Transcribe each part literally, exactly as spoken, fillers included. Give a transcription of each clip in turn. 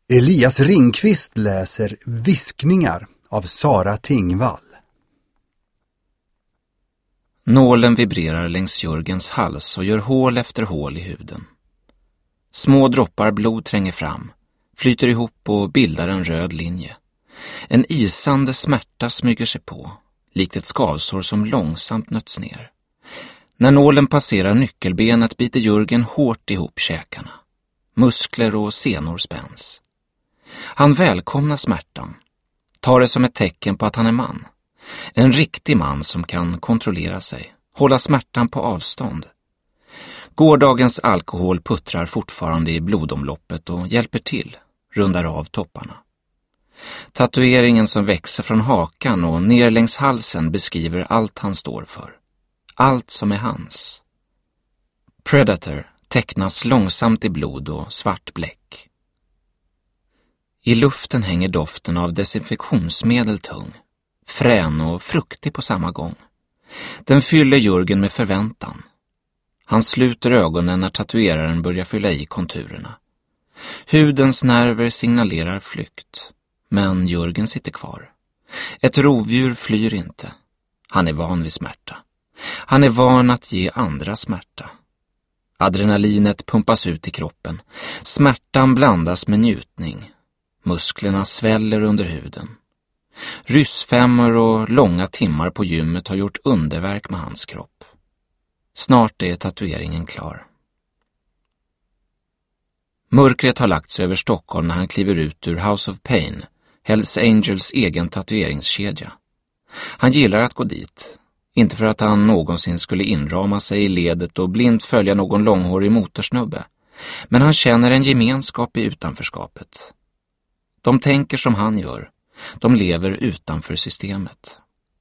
Elias Ringqvist läser Viskningar av Sara Tingvall. Nålen vibrerar längs Jörgens hals och gör hål efter hål i huden. Små droppar blod tränger fram, flyter ihop och bildar en röd linje. En isande smärta smyger sig på, likt ett skavsår som långsamt nöts ner. När nålen passerar nyckelbenet biter Jörgen hårt ihop käkarna. Muskler och senor spänns. Han välkomnar smärtan, tar det som ett tecken på att han är man. En riktig man som kan kontrollera sig, hålla smärtan på avstånd. Gårdagens alkohol puttrar fortfarande i blodomloppet och hjälper till, rundar av topparna. Tatueringen som växer från hakan och ner längs halsen beskriver allt han står för. Allt som är hans. Predator tecknas långsamt i blod och svart bläck. I luften hänger doften av desinfektionsmedel tung, frän och fruktig på samma gång. Den fyller Jörgen med förväntan. Han sluter ögonen när tatueraren börjar fylla i konturerna. Hudens nerver signalerar flykt, men Jörgen sitter kvar. Ett rovdjur flyr inte. Han är van vid smärta. Han är van att ge andra smärta. Adrenalinet pumpas ut i kroppen. Smärtan blandas med njutning. Musklerna sväller under huden. Ryssfemmor och långa timmar på gymmet har gjort underverk med hans kropp. Snart är tatueringen klar. Mörkret har lagt sig över Stockholm när han kliver ut ur House of Pain, Hells Angels egen tatueringskedja. Han gillar att gå dit. Inte för att han någonsin skulle inrama sig i ledet och blint följa någon långhårig motorsnubbe. Men han känner en gemenskap i utanförskapet. De tänker som han gör. De lever utanför systemet.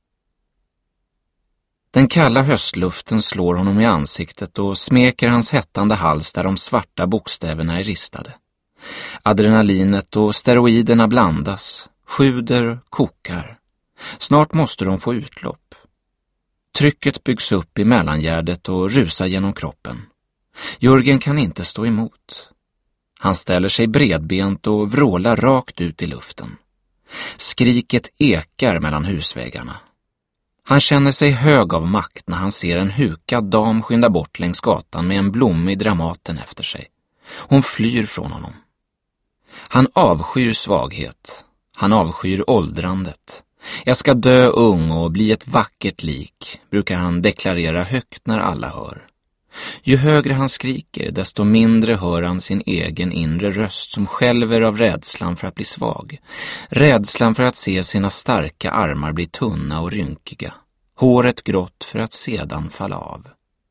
Den kalla höstluften slår honom i ansiktet och smeker hans hettande hals där de svarta bokstäverna är ristade. Adrenalinet och steroiderna blandas, sjuder, kokar. Snart måste de få utlopp. Trycket byggs upp i mellangärdet och rusar genom kroppen. Jörgen kan inte stå emot. Han ställer sig bredbent och vrålar rakt ut i luften. Skriket ekar mellan husväggarna. Han känner sig hög av makt när han ser en hukad dam skynda bort längs gatan med en blommig Dramaten efter sig. Hon flyr från honom. Han avskyr svaghet. Han avskyr åldrandet. Jag ska dö ung och bli ett vackert lik, brukar han deklarera högt när alla hör. Ju högre han skriker, desto mindre hör han sin egen inre röst som skälver av rädslan för att bli svag. Rädslan för att se sina starka armar bli tunna och rynkiga. Håret grått för att sedan falla av.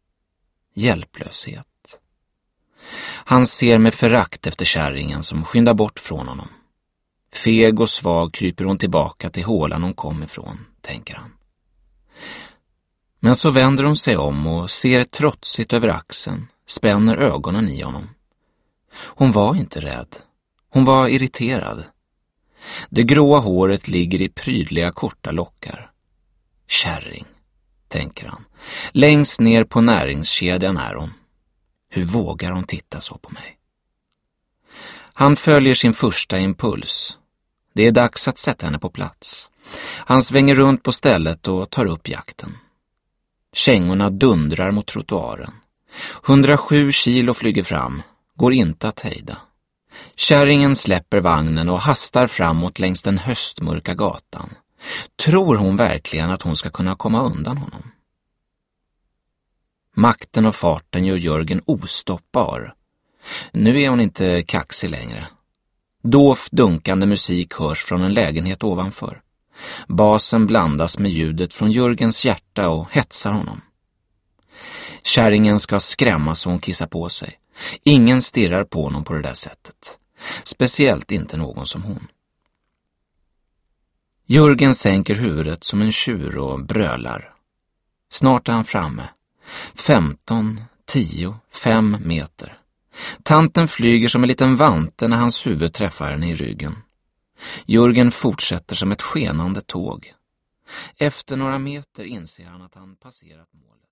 Hjälplöshet. Han ser med förakt efter kärringen som skyndar bort från honom. Feg och svag kryper hon tillbaka till hålan hon kom ifrån, tänker han. Men så vänder hon sig om och ser trotsigt över axeln, spänner ögonen i honom. Hon var inte rädd. Hon var irriterad. Det gråa håret ligger i prydliga korta lockar. Kärring, tänker han. Längst ner på näringskedjan är hon. Hur vågar hon titta så på mig? Han följer sin första impuls. Det är dags att sätta henne på plats. Han svänger runt på stället och tar upp jakten. Kängorna dundrar mot trottoaren. hundrasju kilo flyger fram, går inte att hejda. Kärringen släpper vagnen och hastar framåt längs den höstmörka gatan. Tror hon verkligen att hon ska kunna komma undan honom? Makten och farten gör Jörgen ostoppbar. Nu är hon inte kaxig längre. Dovt dunkande musik hörs från en lägenhet ovanför. Basen blandas med ljudet från Jörgens hjärta och hetsar honom. Kärringen ska skrämma så hon kissar på sig. Ingen stirrar på honom på det där sättet. Speciellt inte någon som hon. Jörgen sänker huvudet som en tjur och brölar. Snart är han framme. Femton, tio, fem meter. Tanten flyger som en liten vante när hans huvud träffar henne i ryggen. Jörgen fortsätter som ett skenande tåg. Efter några meter inser han att han passerat målet.